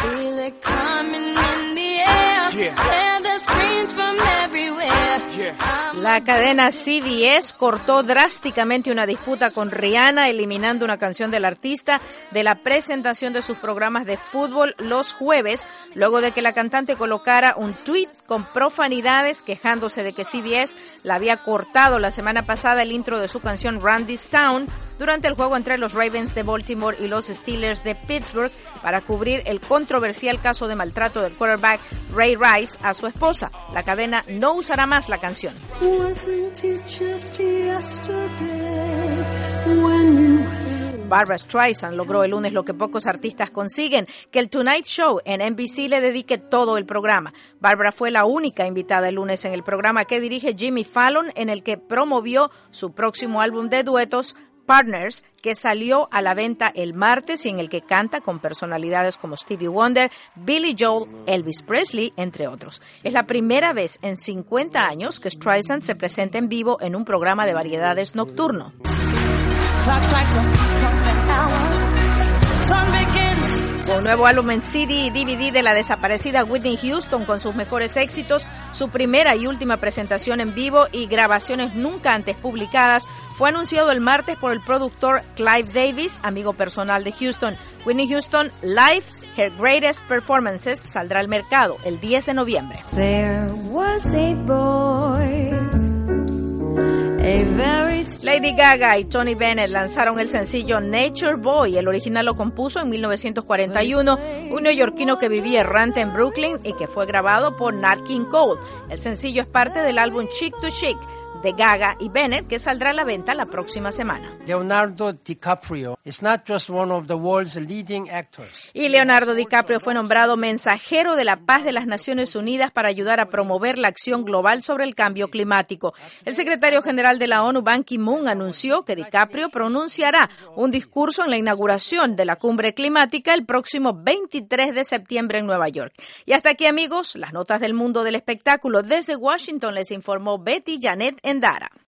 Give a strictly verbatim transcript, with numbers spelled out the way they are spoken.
Feel it coming in the air. Hear the screams from everywhere. La cadena C B S cortó drásticamente una disputa con Rihanna, eliminando una canción del artista de la presentación de sus programas de fútbol los jueves, luego de que la cantante colocara un tweet con profanidades quejándose de que C B S la había cortado la semana pasada el intro de su canción Randy's Town durante el juego entre los Ravens de Baltimore y los Steelers de Pittsburgh para cubrir el controversial caso de maltrato del quarterback Ray Rice a su esposa. La cadena no usará más la canción. Barbra Streisand logró el lunes lo que pocos artistas consiguen, que el Tonight Show en N B C le dedique todo el programa. Barbra fue la única invitada el lunes en el programa que dirige Jimmy Fallon, en el que promovió su próximo álbum de duetos, Partners, que salió a la venta el martes y en el que canta con personalidades como Stevie Wonder, Billy Joel, Elvis Presley, entre otros. Es la primera vez en cincuenta años que Streisand se presenta en vivo en un programa de variedades nocturno. Un nuevo álbum en C D y D V D de la desaparecida Whitney Houston con sus mejores éxitos, su primera y última presentación en vivo y grabaciones nunca antes publicadas, fue anunciado el martes por el productor Clive Davis, amigo personal de Houston. Whitney Houston Live, Her Greatest Performances, saldrá al mercado el diez de noviembre. There was a boy. Lady Gaga y Tony Bennett lanzaron el sencillo Nature Boy. El original lo compuso en mil novecientos cuarenta y uno, un neoyorquino que vivía errante en Brooklyn y que fue grabado por Nat King Cole. El sencillo es parte del álbum Chick to Chick de Gaga y Bennett, que saldrá a la venta la próxima semana. Leonardo DiCaprio is not just one of the world's leading actors. Y Leonardo DiCaprio fue nombrado mensajero de la paz de las Naciones Unidas para ayudar a promover la acción global sobre el cambio climático. El secretario general de la ONU, Ban Ki-moon, anunció que DiCaprio pronunciará un discurso en la inauguración de la cumbre climática el próximo veintitrés de septiembre en Nueva York. Y hasta aquí, amigos, las notas del mundo del espectáculo. Desde Washington les informó Betty Janet Endara.